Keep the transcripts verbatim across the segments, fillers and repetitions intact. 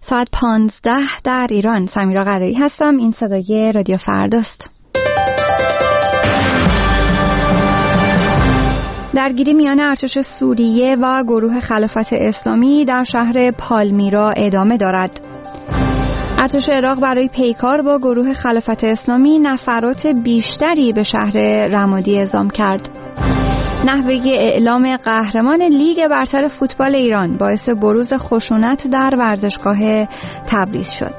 ساعت پانزده در ایران. سمیرا قرایی هستم. این صدای رادیو فرداست. درگیری میان ارتش سوریه و گروه خلافت اسلامی در شهر پالمیرا ادامه دارد. ارتش عراق برای پیکار با گروه خلافت اسلامی نفرات بیشتری به شهر رمادی اعزام کرد. نحوه اعلام قهرمان لیگ برتر فوتبال ایران باعث بروز خشونت در ورزشگاه تبریز شد.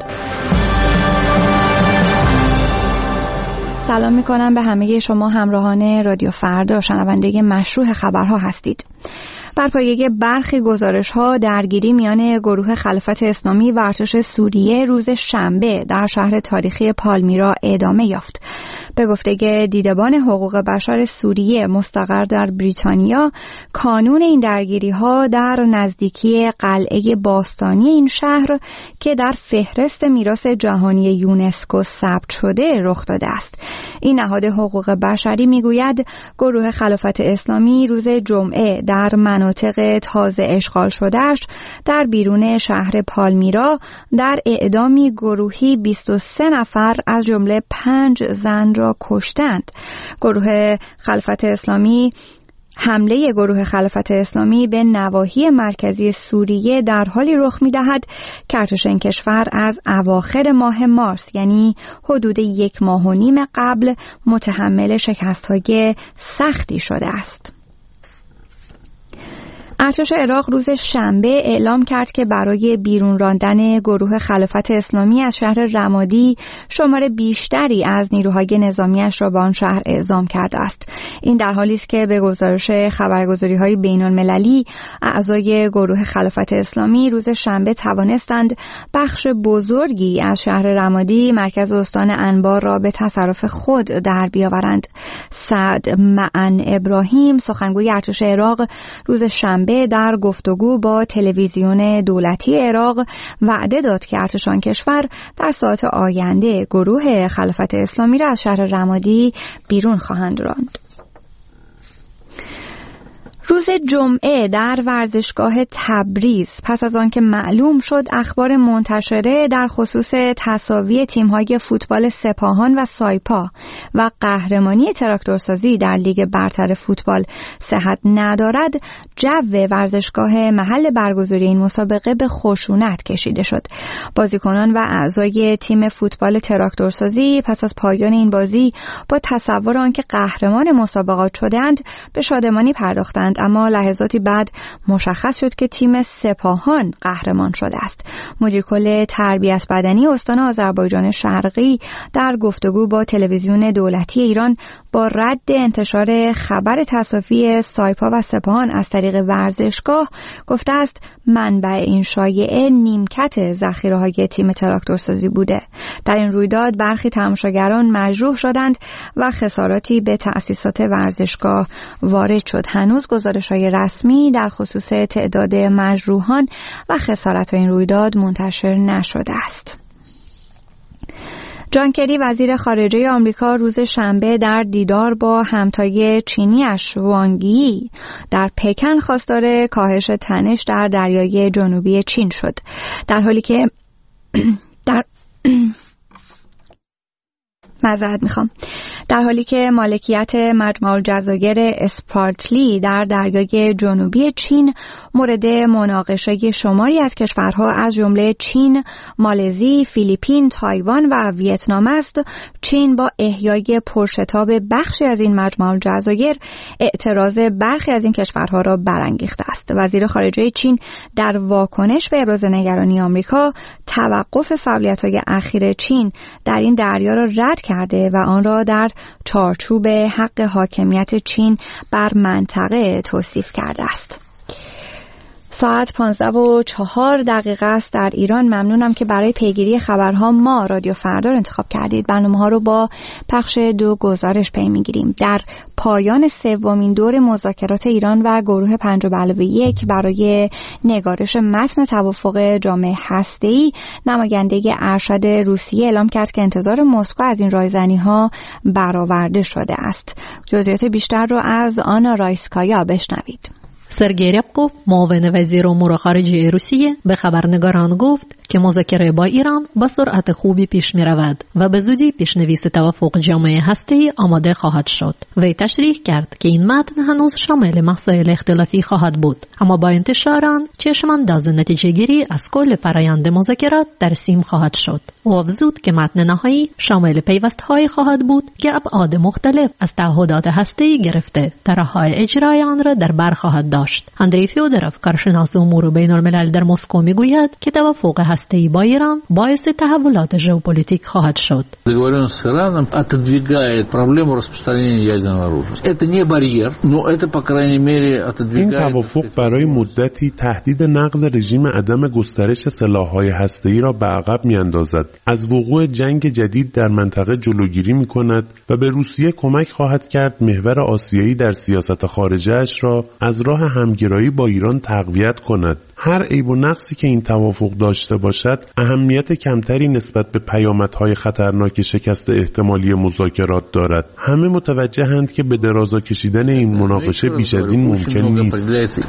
سلام میکنم به همه شما همراهان رادیو فردا، شنونده مشروع خبرها هستید. بر پایه برخی گزارش‌ها درگیری میان گروه خلافت اسلامی و ارتش سوریه روز شنبه در شهر تاریخی پالمیرا ادامه یافت. به گفته دیدبان حقوق بشر سوریه مستقر در بریتانیا، کانون این درگیری‌ها در نزدیکی قلعه باستانی این شهر که در فهرست میراث جهانی یونسکو ثبت شده رخ داده است. این نهاد حقوق بشری میگوید گروه خلافت اسلامی روز جمعه در مناطق تازه اشغال شدهش در بیرون شهر پالمیرا در اعدامی گروهی بیست و سه نفر از جمله پنج زن را کشتند. گروه خلافت اسلامی حمله گروه خلافت اسلامی به نواحی مرکزی سوریه در حالی رخ می‌دهد که ارتش این کشور از اواخر ماه مارس، یعنی حدود یک ماه و نیم قبل، متحمل شکست‌های سختی شده است. ارتش عراق روز شنبه اعلام کرد که برای بیرون راندن گروه خلافت اسلامی از شهر رمادی شمار بیشتری از نیروهای نظامیش را به آن شهر اعزام کرده است. این در حالی است که به گزارش خبرگزاری‌های بین‌المللی اعضای گروه خلافت اسلامی روز شنبه توانستند بخش بزرگی از شهر رمادی، مرکز استان انبار، را به تصرف خود در بیاورند. سعد معن ابراهیم، سخنگوی ارتش عراق، روز شنبه در گفتگو با تلویزیون دولتی عراق وعده داد که ارتش آن کشور در ساعات آینده گروه خلافت اسلامی را از شهر رمادی بیرون خواهند راند. روز جمعه در ورزشگاه تبریز پس از آنکه معلوم شد اخبار منتشره در خصوص تساوی تیم‌های فوتبال سپاهان و سایپا و قهرمانی تراکتورسازی در لیگ برتر فوتبال صحت ندارد، جو ورزشگاه محل برگزاری این مسابقه به خشونت کشیده شد. بازیکنان و اعضای تیم فوتبال تراکتورسازی پس از پایان این بازی با تصور آنکه قهرمان مسابقات شدند به شادمانی پرداختند، اما لحظاتی بعد مشخص شد که تیم سپاهان قهرمان شده است. مدیر کل تربیت بدنی استان آذربایجان شرقی در گفتگو با تلویزیون دولتی ایران با رد انتشار خبر تساوی سایپا و سپاهان از طریق ورزشگاه گفته است منبع این شایعه نیمکت ذخیره‌های تیم تراکتورسازی بوده. در این رویداد برخی تماشاگران مجروح شدند و خساراتی به تأسیسات ورزشگاه وارد شد. هنوز گزارش‌های رسمی در خصوص تعداد مجروحان و خسارات این رویداد منتشر نشده است. جان کری وزیر خارجه آمریکا روز شنبه در دیدار با همتای چینی‌اش وانگ یی در پکن خواستار کاهش تنش در دریای جنوبی چین شد، در حالی که در معذرت میخوام در حالی که مالکیت مجمع الجزایر اسپارتلی در دریای جنوبی چین مورد مناقشه شماری از کشورها از جمله چین، مالزی، فیلیپین، تایوان و ویتنام است، چین با احیای پرشتاب بخشی از این مجمع الجزایر اعتراض برخی از این کشورها را برانگیخته است. وزیر خارجه چین در واکنش به ابراز نگرانی آمریکا توقف فعالیت‌های اخیر چین در این دریا را رد کرده و آن را در چارچوب حق حاکمیت چین بر منطقه توصیف کرده است. ساعت پانزده و چهار دقیقه است در ایران. ممنونم که برای پیگیری خبرها ما رادیو فردا رو انتخاب کردید. برنامه ها رو با پخش دو گزارش پی میگیریم. در پایان سومین دور مذاکرات ایران و گروه پنج به علاوه یک برای نگارش متن توافق جامع هسته‌ای، نماینده ارشد روسیه اعلام کرد که انتظار مسکو از این رایزنی‌ها برآورده شده است. جزئیات بیشتر رو از آنا رایسکایا بشنوید. سرگئی ریابکوف معاون وزیر امور خارجه روسیه به خبرنگاران گفت که مذاکره با ایران با سرعت خوبی پیش می رود و به زودی پیشنویس توافق جامعه هسته‌ای آماده خواهد شد. وی تشریح کرد که این متن هنوز شامل مسائل اختلافی خواهد بود، اما با انتشار آن چشمانداز نتیجه گیری از کل فرآیند مذاکرات ترسیم خواهد شد. او افزود که متن نهایی شامل پیوست‌هایی خواهد بود که ابعاد مختلف از تعهدات هسته‌ای گرفته تا راه‌های اجرای آن را در بر خواهد داشت. اندری فیودروف، کارشناس امور بین‌الملل در مسکو، میگوید که توافق هسته‌ای با ایران باعث تحولات ژئوپلیتیک خواهد شد. Договоренность с Ираном отодвигает проблему распространения ядерного оружия. Это не барьер, но это по крайней мере отодвигает. این توافق برای مدتی تهدید نقض رژیم عدم گسترش سلاح‌های هسته‌ای را به عقب می‌اندازد. از وقوع جنگ جدید در منطقه جلوگیری می‌کند و به روسیه کمک خواهد کرد محور آسیایی در سیاست خارجه‌اش را از راه همگرایی با ایران تقویت کند. هر عیب و نقصی که این توافق داشته باشد اهمیت کمتری نسبت به پیامدهای خطرناک شکست احتمالی مذاکرات دارد. همه متوجهند که به درازا کشیدن این مناقشه بیش از این ممکن نیست.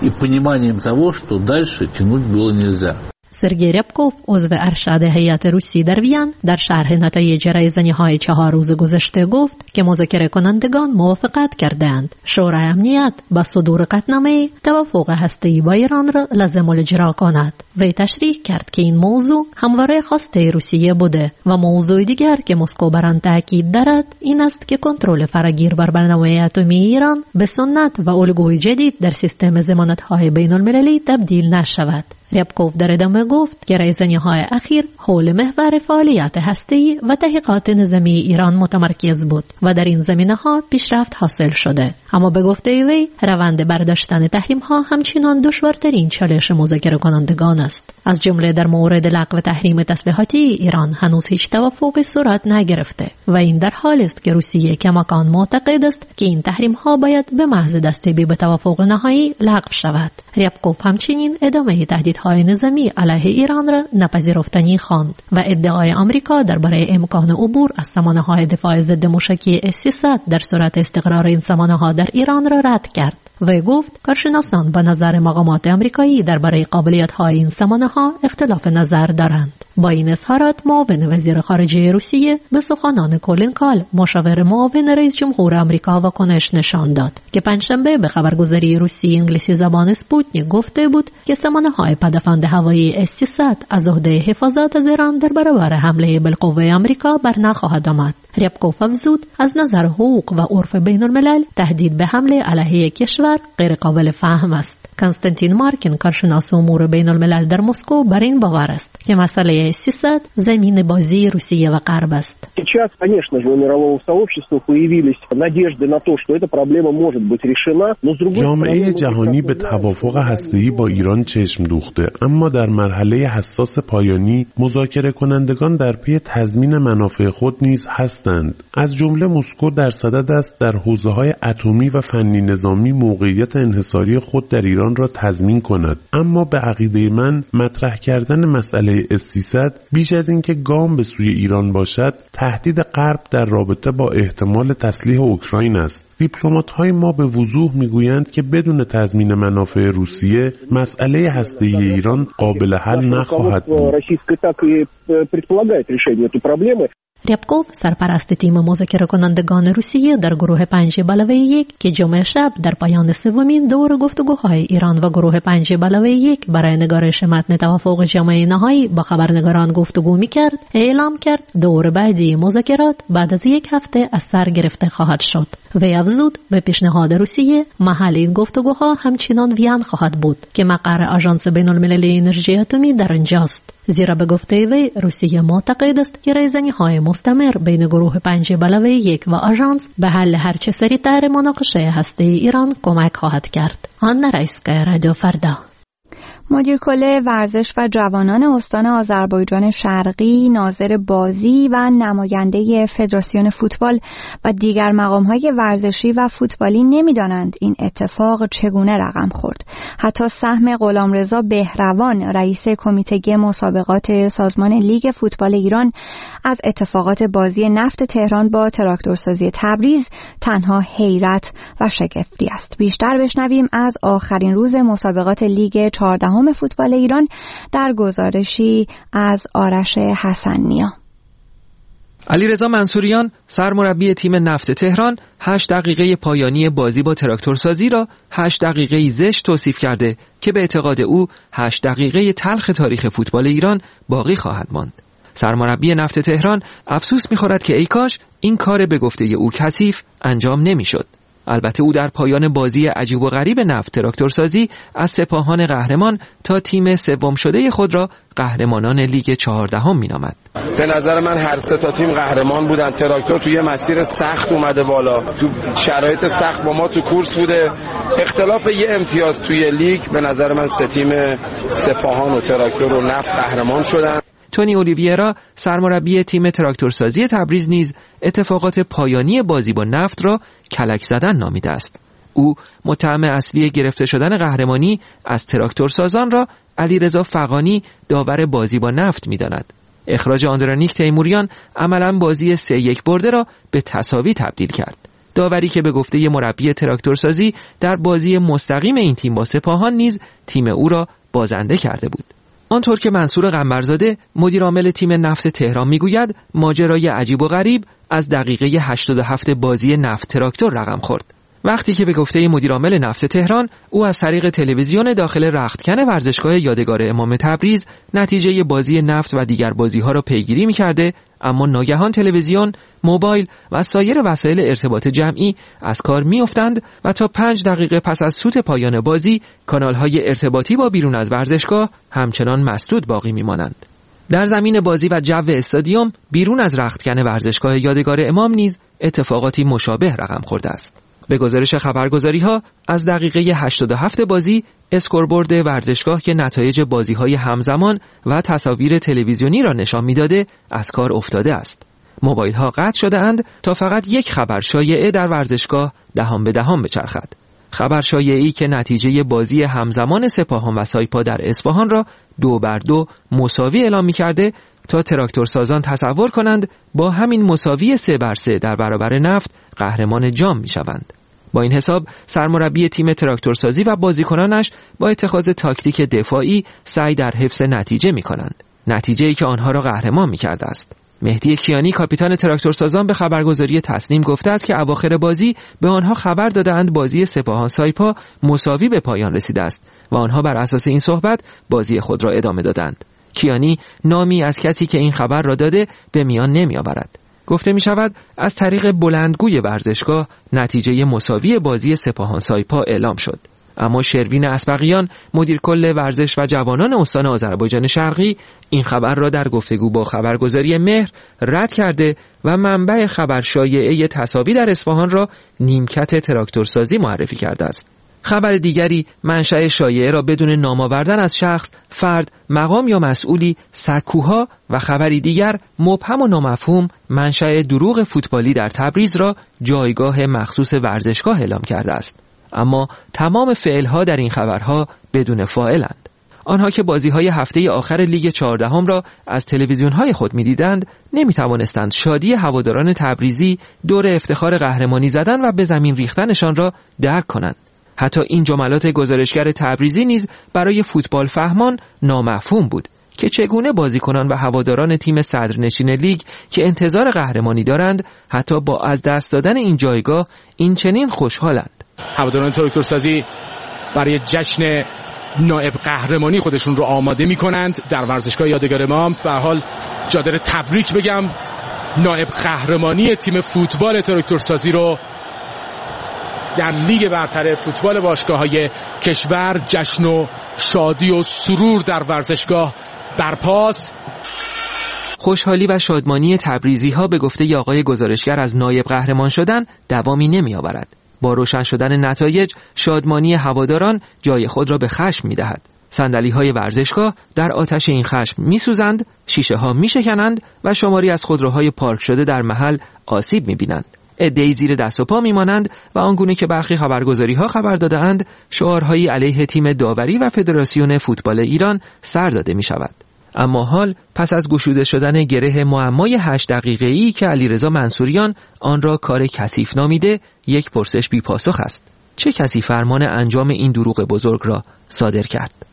سرگئی ریابکوف، عضو ارشد هیئت روسی در وین، در شرح نتایج رایزنی‌های چهار روز گذشته گفت که مذاکره کنندگان موافقت کردند شورای امنیت با صدور قطعنامه توافق هسته‌ای با ایران را لازم الاجرا کند. وی تشریح کرد که این موضوع همواره خواسته روسیه بوده و موضوع دیگر که مسکو بر آن تاکید دارد این است که کنترل فراگیر بر برنامه اتمی ایران به سنت و الگوی جدید در سیستم ضمانت‌های بین‌المللی تبدیل نشود. ریابکوف در ادامه گفت که رایزنی‌های اخیر حول محور فعالیت هسته‌ای و تحقیقات نظامی ایران متمرکز بود و در این زمینه‌ها پیشرفت حاصل شده، اما به گفته وی روند برداشتن تحریم‌ها همچنان دشوارترین چالش مذاکره کنندگان است. از جمله در مورد لغو تحریم تسلیحاتی ایران هنوز هیچ توافقی صورت نگرفته و این در حالی است که روسیه کماکان معتقد است که این تحریم‌ها باید به محض دستیابی به توافق نهایی لغو شود. ریابکوف همچنین ادامه تهدیدهای نظامی علیه ایران را نپذیرفتنی خواند و ادعای آمریکا درباره امکان عبور از سامانه‌های دفاع ضد موشکی اس سیصد در صورت استقرار این سامانه‌ها در ایران را رد کرد. وی گفت کارشناسان با نظر مقامات آمریکایی درباره قابلیت‌های این سامانه‌ها اختلاف نظر دارند. با این اظهارات معاون وزیر خارجه روسیه به سخنان کولین کال، مشاور معاون رئیس جمهور آمریکا، واکنش نشان داد که پنجشنبه به خبرگزاری روسی انگلیسی زبان اسپوتنیک گفته بود که سامانه‌های پدافند هوایی اس سیصد از عهده حفاظت از ایران در برابر حمله بالقوه آمریکا بر نخواهد آمد. ریابکوف افزود از نظر حقوق و عرف بین الملل تهدید به حمله علیه کشور غیر قابل فهم است. کنستانتین مارکین، کارشناس امور بین الملل در مسکو، بر این باور است که مسئله اس سیصد زمین بازی روسیه و غرب است. Сейчас, конечно же, у мирового сообщества появились надежды на то, что эта проблема может быть решена, но с другой стороны جامعه جهانی به توافق هسته‌ای با ایران چشم دوخته، اما در مرحله حساس پایانی مذاکره کنندگان در پی تضمین منافع خود نیز هستند. از جمله مسکو در صدد است در حوزه‌های اتمی و فنی نظامی موقعیت انحصاری خود در ایران را تضمین کند، اما به عقیده من مطرح کردن مسئله اس سیصد بیش از اینکه گام به سوی ایران باشد تهدید غرب در رابطه با احتمال تسلیح اوکراین است. دیپلمات‌های ما به وضوح میگویند که بدون تضمین منافع روسیه مسئله هسته‌ای ایران قابل حل نخواهد بود. ریابکوف، سرپرست تیم مذاکره کنندگان روسیه در گروه پنج علاوه یک که جمعه شب در پایان سومین دور گفتگوهای ایران و گروه پنج علاوه یک برای نگارش متن توافق جامعه نهایی با خبرنگاران گفتگو می‌کرد، اعلام کرد دور بعدی مذاکرات بعد از یک هفته از سر گرفته خواهد شد. وی افزود به پیشنهاد روسیه محل این گفتگوها همچنان وین خواهد بود که مقر آژانس بین‌المللی انرژی اتمی در آنجاست، زیرا به گفته وی روسیه معتقد است که رایزنی‌های مستمر بین گروه پنج علاوه یک و آژانس به حل هرچه سریعتر مناقشه هسته‌ای ایران کمک خواهد کرد. آن رئیس رادیو فردا. مدیر کل ورزش و جوانان استان آذربایجان شرقی، ناظر بازی و نماینده فدراسیون فوتبال و دیگر مقام‌های ورزشی و فوتبالی نمی‌دانند این اتفاق چگونه رقم خورد. حتی سهم غلامرضا بهروان، رئیس کمیته مسابقات سازمان لیگ فوتبال ایران، از اتفاقات بازی نفت تهران با تراکتورسازی تبریز تنها حیرت و شگفتی است. بیشتر بشنویم از آخرین روز مسابقات لیگ چهاردهم فوتبال ایران در گزارشی از آرش حسن‌نیا. علیرضا منصوریان، سرمربی تیم نفت تهران، هشت دقیقه پایانی بازی با تراکتورسازی را هشت دقیقه زشت توصیف کرده که به اعتقاد او هشت دقیقه تلخ تاریخ فوتبال ایران باقی خواهد ماند. سرمربی نفت تهران افسوس می‌خورد که ای کاش این کار به گفته او کثیف انجام نمی‌شد. البته او در پایان بازی عجیب و غریب نفت تراکتورسازی از سپاهان قهرمان تا تیم سوم شده خود را قهرمانان لیگ چهاردهم مینامد. به نظر من هر سه تا تیم قهرمان بودن. تراکتور توی مسیر سخت اومده بالا، تو شرایط سخت با ما تو کورس بوده. اختلاف یه امتیاز توی لیگ، به نظر من سه تیم سپاهان و تراکتور و نفت قهرمان شدن. تونی اولیویرا، سرمربی تیم تراکتورسازی تبریز، نیز اتفاقات پایانی بازی با نفت را کلک زدن نامیده است. او متهم اصلی گرفته شدن قهرمانی از تراکتورسازان را علیرضا فغانی، داور بازی با نفت، می‌داند. اخراج آندرانیک تیموریان عملاً بازی سه یک برده را به تساوی تبدیل کرد. داوری که به گفته مربی تراکتورسازی در بازی مستقیم این تیم با سپاهان نیز تیم او را بازنده کرده بود. آنطور که منصور قنبرزاده، مدیر عامل تیم نفت تهران، میگوید ماجرای عجیب و غریب از دقیقه هشتاد و هفت بازی نفت تراکتور رقم خورد. وقتی که به گفته مدیر عامل نفت تهران، او از طریق تلویزیون داخل رختکن ورزشگاه یادگار امام تبریز نتیجه بازی نفت و دیگر بازی‌ها را پیگیری می‌کرده، اما ناگهان تلویزیون، موبایل و سایر وسایل ارتباط جمعی از کار می‌افتند و تا پنج دقیقه پس از سوت پایان بازی کانال‌های ارتباطی با بیرون از ورزشگاه همچنان مسدود باقی می‌مانند. در زمین بازی و جو استادیوم بیرون از رختکن ورزشگاه یادگار امام نیز اتفاقاتی مشابه رقم خورده است. به گزارش خبرگزاری‌ها، از دقیقه هشتاد و هفت بازی اسکوربورد ورزشگاه که نتایج بازی‌های همزمان و تصاویر تلویزیونی را نشان می‌داده از کار افتاده است. موبایل‌ها قطع شده اند تا فقط یک خبر شایعه در ورزشگاه دهان به دهان بچرخد. خبر شایعه‌ای که نتیجه بازی همزمان سپاهان و سایپا در اصفهان را دو بر دو مساوی اعلام می‌کرده تا تراکتورسازان تصور کنند با همین مساوی سه بر سه در برابر نفت قهرمان جام می‌شوند. با این حساب سرمربی تیم تراکتورسازی و بازیکنانش با اتخاذ تاکتیک دفاعی سعی در حفظ نتیجه می‌کنند، نتیجه‌ای که آنها را قهرمان می‌کرده است. مهدی کیانی، کاپیتان تراکتورسازان، به خبرگزاری تسنیم گفته است که اواخر بازی به آنها خبر دادند بازی سپاهان سایپا مساوی به پایان رسیده است و آنها بر اساس این صحبت بازی خود را ادامه دادند. کیانی نامی از کسی که این خبر را داده به میان نمی آورد. گفته می شود از طریق بلندگوی ورزشگاه نتیجه مساوی بازی سپاهان سایپا اعلام شد. اما شروین اسبقیان، مدیر کل ورزش و جوانان استان آذربایجان شرقی، این خبر را در گفتگو با خبرگزاری مهر رد کرده و منبع خبر شایعه تساوی در اصفهان را نیمکت تراکتورسازی معرفی کرده است. خبر دیگری منشأ شایعه را بدون نام آوردن از شخص، فرد، مقام یا مسئولی سکوها و خبری دیگر مبهم و نامفهوم منشأ دروغ فوتبالی در تبریز را جایگاه مخصوص ورزشگاه اعلام کرده است. اما تمام فعلها در این خبرها بدون فاعلند. آنها که بازی‌های هفته آخر لیگ چهاردهم را از تلویزیون‌های خود می‌دیدند، نمی‌توانستند شادی هواداران تبریزی دور افتخار قهرمانی زدن و به زمین ریختنشان را درک کنند. حتی این جملات گزارشگر تبریزی نیز برای فوتبال فهمان نامفهوم بود که چگونه بازیکنان و هواداران تیم صدرنشین لیگ که انتظار قهرمانی دارند حتی با از دست دادن این جایگاه این چنین خوشحالند. هواداران تراکتورسازی برای جشن نایب قهرمانی خودشون رو آماده می‌کنند در ورزشگاه یادگار امام. به هر حال جادر تبریک بگم، نایب قهرمانی تیم فوتبال تراکتورسازی رو در لیگ برتر فوتبال باشگاه‌های کشور. جشن و شادی و سرور در ورزشگاه برپاست. خوشحالی و شادمانی تبریزی‌ها به گفته آقای گزارشگر از نایب قهرمان شدن دوامی نمی‌آورد. با روشن شدن نتایج شادمانی هواداران جای خود را به خشم می‌دهد. صندلی‌های ورزشگاه در آتش این خشم می‌سوزند، شیشه‌ها می‌شکنند و شماری از خودروهای پارک شده در محل آسیب می‌بینند. عده‌ای زیر دست و پا می‌مانند و آنگونه که برخی خبرگزاری‌ها خبر داده‌اند، شعارهایی علیه تیم داوری و فدراسیون فوتبال ایران سر داده می‌شود. اما حال پس از گشوده شدن گره معمای هشت دقیقه‌ای که علیرضا منصوریان آن را کار کثیف نامیده، یک پرسش بی پاسخ است. چه کسی فرمان انجام این دروغ بزرگ را صادر کرد؟